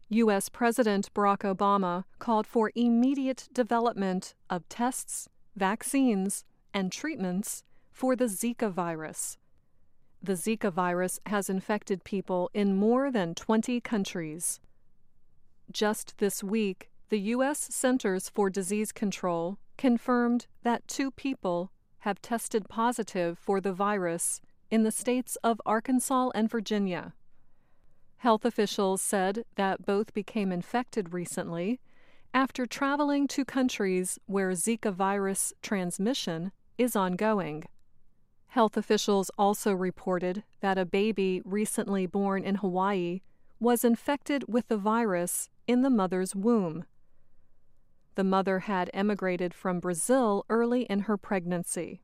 U.S. President Barack Obama called for immediate development of tests, vaccines, and treatments for the Zika virus. The Zika virus has infected people in more than 20 countries. Just this week, the U.S. Centers for Disease Control confirmed that 2 people have tested positive for the virus in the states of Arkansas and Virginia. Health officials said that both became infected recently after traveling to countries where Zika virus transmission is ongoing. Health officials also reported that a baby recently born in Hawaii was infected with the virus in the mother's womb. The mother had emigrated from Brazil early in her pregnancy.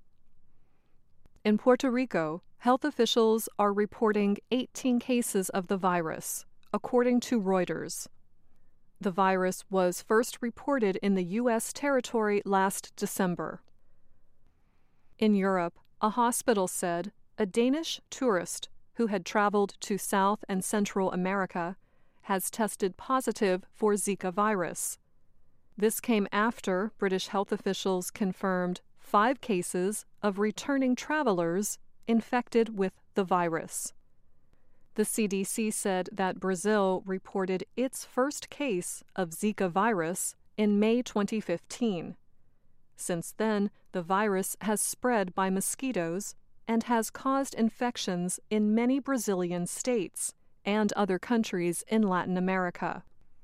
In Puerto Rico, health officials are reporting 18 cases of the virus, according to Reuters. The virus was first reported in the U.S. territory last December. In Europe, a hospital said a Danish tourist who had traveled to South and Central America has tested positive for Zika virus. This came after British health officials confirmed 5 cases of returning travelers infected with the virus. The CDC said that Brazil reported its first case of Zika virus in May 2015. Since then, the virus has spread by mosquitoes and has caused infections in many Brazilian states and other countries in Latin America.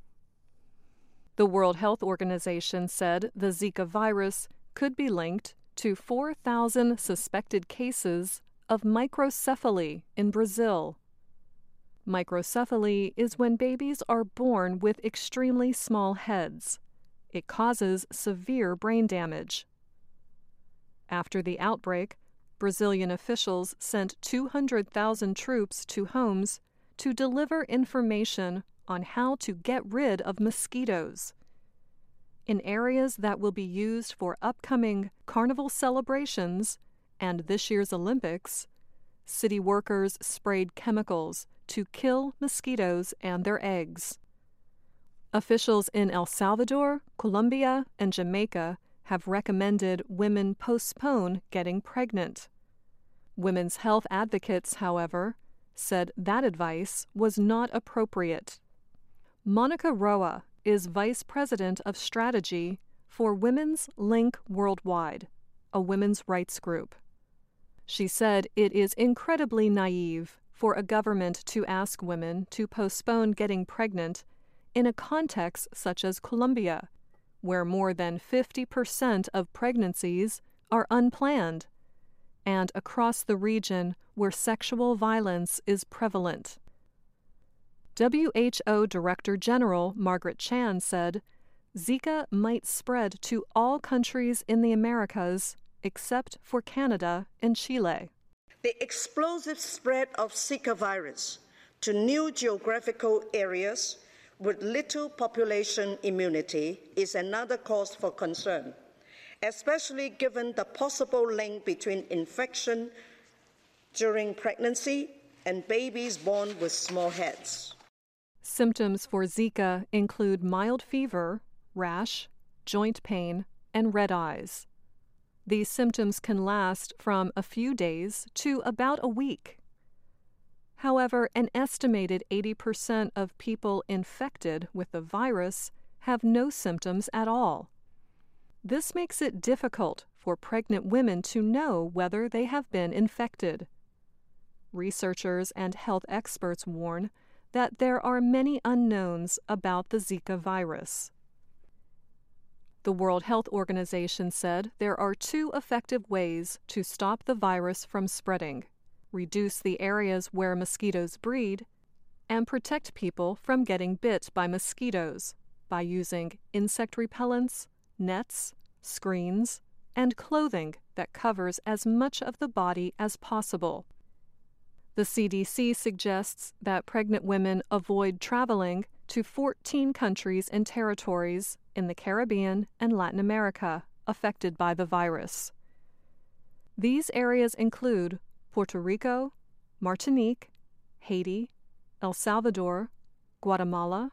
The World Health Organization said the Zika virus could be linked to 4,000 suspected cases of microcephaly in Brazil. Microcephaly is when babies are born with extremely small heads. It causes severe brain damage. After the outbreak, Brazilian officials sent 200,000 troops to homes to deliver information on how to get rid of mosquitoes. In areas that will be used for upcoming carnival celebrations and this year's Olympics, city workers sprayed chemicals to kill mosquitoes and their eggs. Officials in El Salvador, Colombia, and Jamaica have recommended women postpone getting pregnant. Women's health advocates, however, said that advice was not appropriate. Monica Roa is Vice President of Strategy for Women's Link Worldwide, a women's rights group. She said it is incredibly naive for a government to ask women to postpone getting pregnant in a context such as Colombia, where more than 50% of pregnancies are unplanned, and across the region where sexual violence is prevalent. WHO Director General Margaret Chan said Zika might spread to all countries in the Americas except for Canada and Chile. The explosive spread of Zika virus to new geographical areas with little population immunity is another cause for concern, especially given the possible link between infection during pregnancy and babies born with small heads. Symptoms for Zika include mild fever, rash, joint pain, and red eyes. These symptoms can last from a few days to about a week. However, an estimated 80% of people infected with the virus have no symptoms at all. This makes it difficult for pregnant women to know whether they have been infected. Researchers and health experts warn that there are many unknowns about the Zika virus. The World Health Organization said there are 2 effective ways to stop the virus from spreading: reduce the areas where mosquitoes breed, and protect people from getting bit by mosquitoes by using insect repellents, nets, screens, and clothing that covers as much of the body as possible. The CDC suggests that pregnant women avoid traveling to 14 countries and territories in the Caribbean and Latin America affected by the virus. These areas include Puerto Rico, Martinique, Haiti, El Salvador, Guatemala,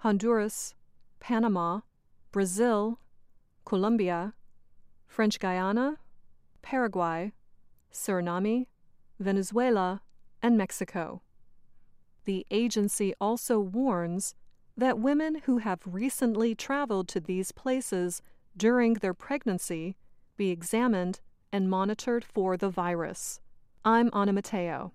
Honduras, Panama, Brazil, Colombia, French Guiana, Paraguay, Suriname, Venezuela, and Mexico. The agency also warns that women who have recently traveled to these places during their pregnancy be examined and monitored for the virus. I'm Ana Mateo.